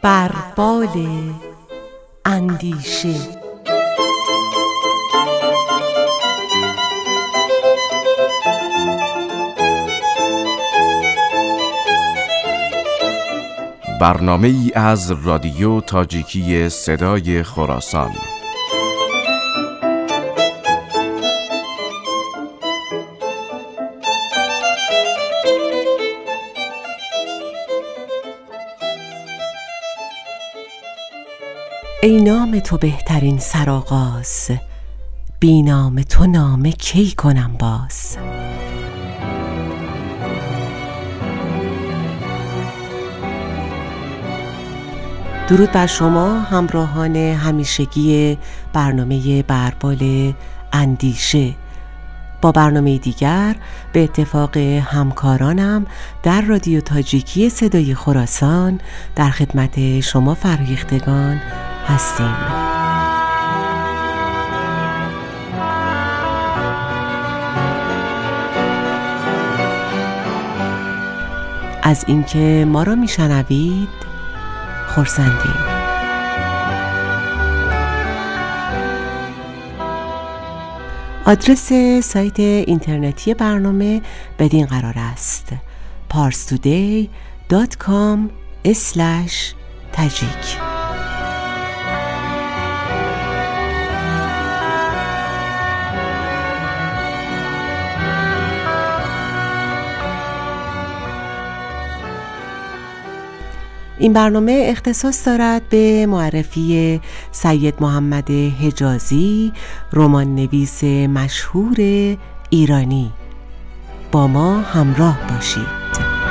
بر بال اندیشه. برنامه ای از رادیو تاجیکی صدای خراسان. ای نام تو بهترین سرآغاز، بی نام تو نامه کی کنم باز. درود بر شما همراهان همیشگی برنامه بر بال اندیشه. با برنامه دیگر به اتفاق همکارانم در رادیو تاجیکی صدای خراسان در خدمت شما فرهیختگان هستیم. از اینکه ما را میشنوید خرسندیم. آدرس سایت اینترنتی برنامه بدین قرار است: parstoday.com/tajik. این برنامه اختصاص دارد به معرفی سید محمد حجازی، رمان نویس مشهور ایرانی. با ما همراه باشید.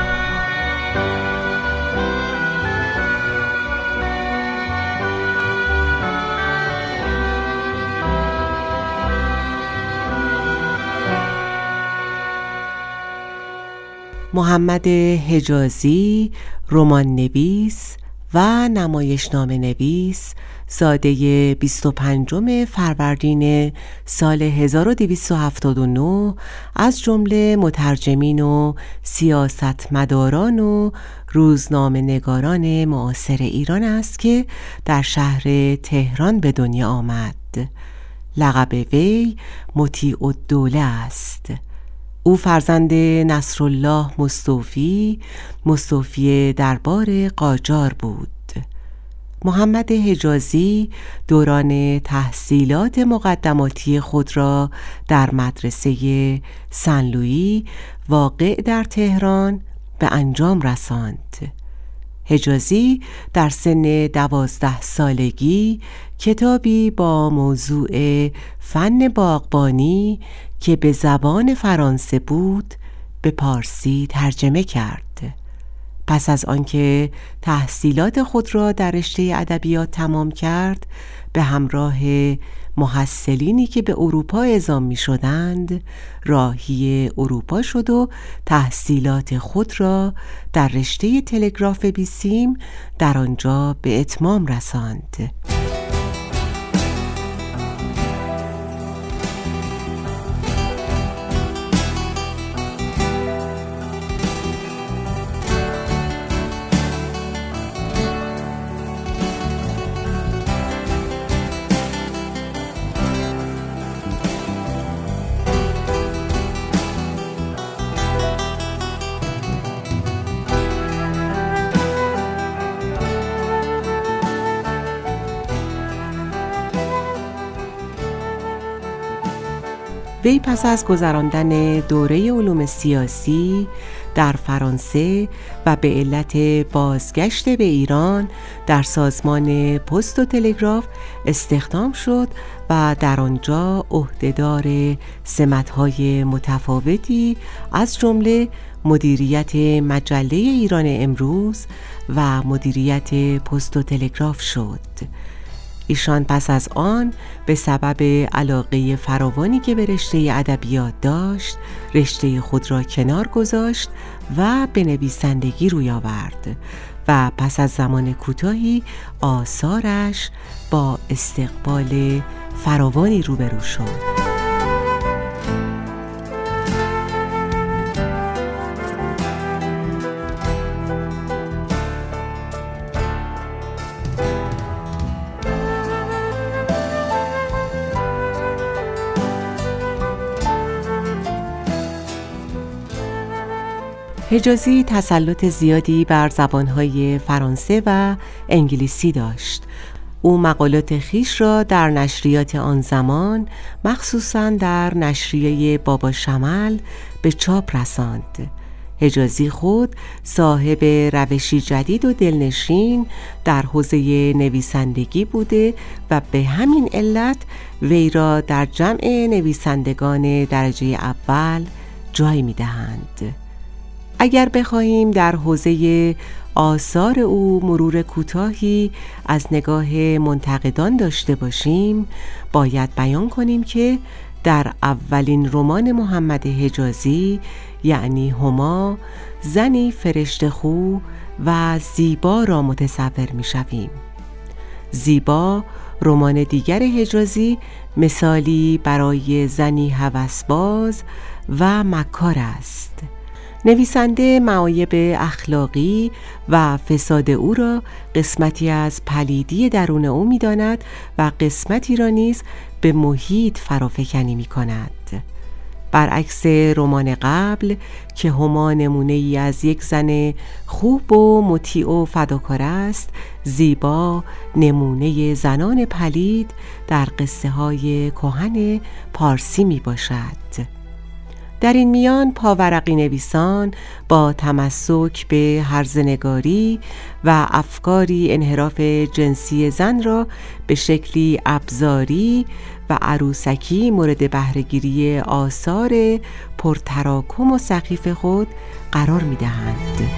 محمد حجازی، رمان نویس و نمایشنامه نویس، زاده 25 فروردین سال 1279 از جمله مترجمین و سیاستمداران و روزنامه نگاران معاصر ایران است که در شهر تهران به دنیا آمد. لقب وی مطیع الدوله است. او فرزند نصرالله مستوفی دربار قاجار بود. محمد حجازی دوران تحصیلات مقدماتی خود را در مدرسه سن لویی واقع در تهران به انجام رساند. حجازی در سن 12 سالگی کتابی با موضوع فن باغبانی که به زبان فرانسه بود به پارسی ترجمه کرد. پس از آنکه تحصیلات خود را در رشته ادبیات تمام کرد، به همراه محصلینی که به اروپا اعزام می شدند راهی اروپا شد و تحصیلات خود را در رشته تلگراف بیسیم در آنجا به اتمام رساند. وی پس از گذراندن دوره علوم سیاسی در فرانسه و به علت بازگشت به ایران در سازمان پست و تلگراف استخدام شد و در آنجا عهدهدار سمت‌های متفاوتی از جمله مدیریت مجله ایران امروز و مدیریت پست و تلگراف شد. ایشان پس از آن به سبب علاقه فراوانی که به رشته ادبیات داشت، رشته خود را کنار گذاشت و به نویسندگی روی آورد و پس از زمان کوتاهی آثارش با استقبال فراوانی روبرو شد. حجازی تسلط زیادی بر زبانهای فرانسه و انگلیسی داشت. او مقالات خویش را در نشریات آن زمان، مخصوصاً در نشریه بابا شمل، به چاپ رساند. حجازی خود صاحب روشی جدید و دلنشین در حوزه نویسندگی بوده و به همین علت وی را در جمع نویسندگان درجه اول جای می‌دهند. اگر بخواهیم در حوزه آثار او مرور کوتاهی از نگاه منتقدان داشته باشیم، باید بیان کنیم که در اولین رمان محمد حجازی، یعنی هما، زنی فرشته‌خو و زیبا را متصور می‌شویم. زیبا، رمان دیگر حجازی، مثالی برای زنی هوسباز و مکار است. نویسنده معایب اخلاقی و فساد او را قسمتی از پلیدی درون او می‌داند و قسمتی را نیز به محیط فرافکنی می‌کند. برعکس رمان قبل که هما نمونه‌ای از یک زن خوب و مطیع و فداکار است، زیبا نمونه زنان پلید در قصه‌های کهن پارسی میباشد. در این میان پاورقی نویسان با تمسک به هرزنگاری و افکاری انحراف جنسی زن را به شکلی ابزاری و عروسکی مورد بهره‌گیری آثار پرتراکم و سخیف خود قرار می‌دهند.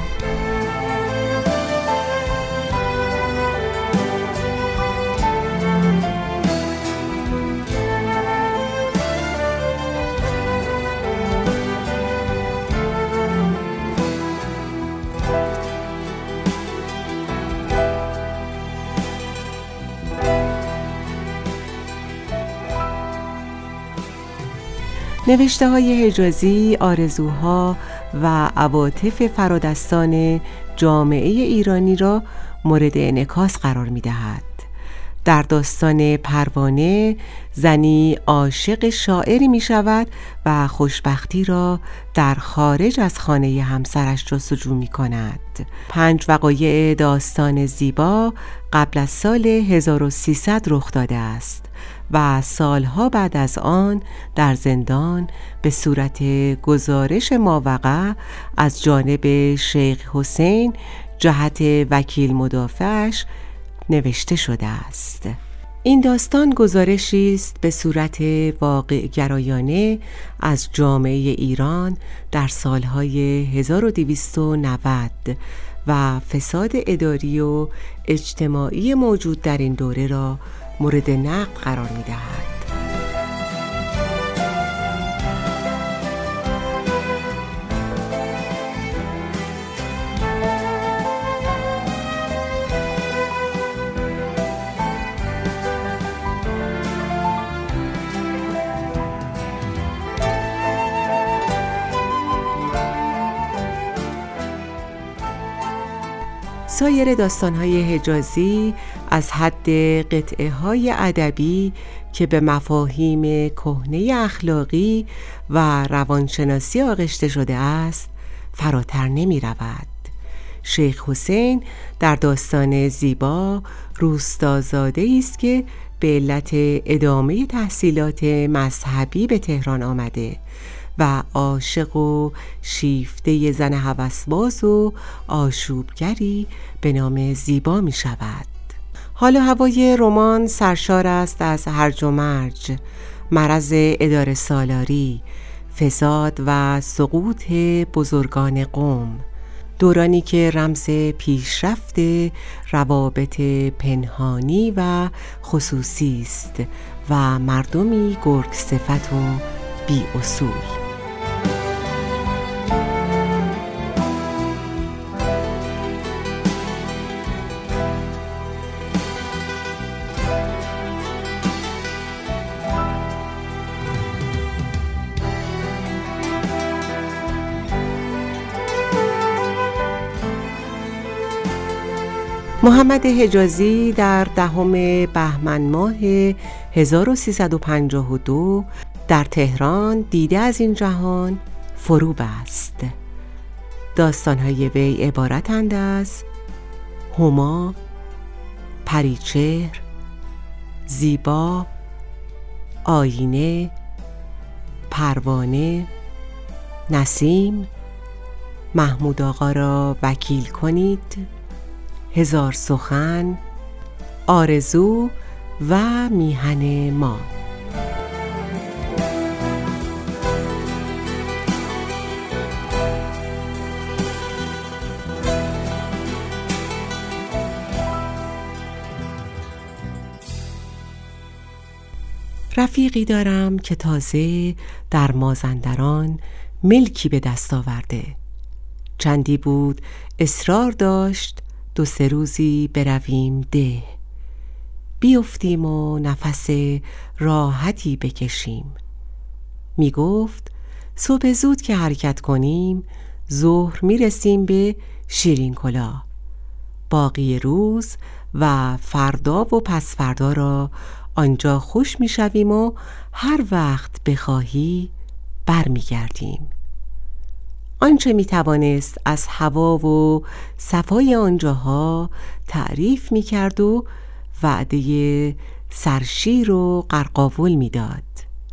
نوشته‌های حجازی آرزوها و عواطف فرادستان جامعه ایرانی را مورد انعکاس قرار می‌دهد. در داستان پروانه، زنی عاشق شاعری می‌شود و خوشبختی را در خارج از خانه همسرش جستجو می‌کند. 5 وقایع داستان زیبا قبل از سال 1300 رخ داده است و سالها بعد از آن در زندان به صورت گزارش ماوقع از جانب شیخ حسین جهت وکیل مدافعش نوشته شده است. این داستان گزارشی است به صورت واقع گرایانه از جامعه ایران در سالهای 1290 و فساد اداری و اجتماعی موجود در این دوره را مورد نقد قرار می‌دهد. سایر داستان‌های حجازی از حد قطعه‌های ادبی که به مفاهیم کهنه اخلاقی و روانشناسی آغشته شده است فراتر نمی‌رود. شیخ حسین در داستان زیبا روستازاده‌ای است که به علت ادامه تحصیلات مذهبی به تهران آمده و عاشق و شیفته زن هوسباز و آشوبگری به نام زیبا می شود. حال و هوای رمان سرشار است از هرج و مرج، مرض اداره سالاری، فساد و سقوط بزرگان قوم، دورانی که رمز پیشرفت روابط پنهانی و خصوصی است و مردمی گرگ صفت و بی اصول. محمد حجازی در 10 بهمن ماه 1352 در تهران دیده از این جهان فرو بست. داستان‌های وی عبارتند از هما، پریچهر، زیبا، آینه، پروانه، نسیم، محمود آقا را وکیل کنید، هزار سخن، آرزو و میهن ما. رفیقی دارم که تازه در مازندران ملکی به دست آورده. چندی بود اصرار داشت 2-3 روزی برویم ده، بیفتیم و نفس راحتی بکشیم. می گفت صبح زود که حرکت کنیم ظهر می رسیم به شیرین کلاه. باقی روز و فردا و پس فردا را آنجا خوش می شویم و هر وقت بخواهی بر می گردیم. آنچه می توانست از هوا و صفای آنجاها تعریف می کرد و وعده سرشیر و قرقاول می داد.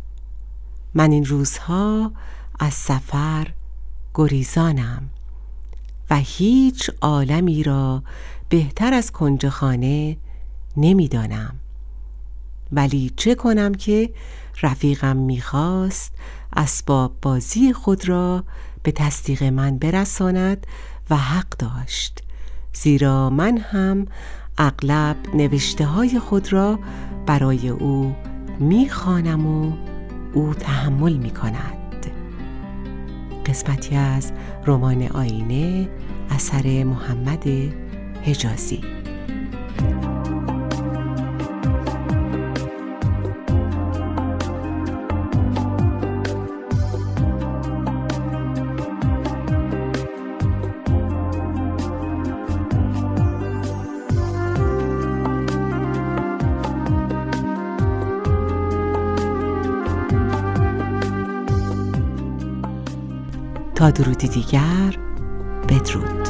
من این روزها از سفر گریزانم و هیچ عالمی را بهتر از کنج خانه نمی دانم. ولی چه کنم که رفیقم می‌خواست اسباب بازی خود را به تصدیق من برساند و حق داشت، زیرا من هم اغلب نوشته‌های خود را برای او می‌خوانم و او تحمل می‌کند. قسمتی از رمان آینه اثر محمد حجازی. تا درودی دیگر، بدرود.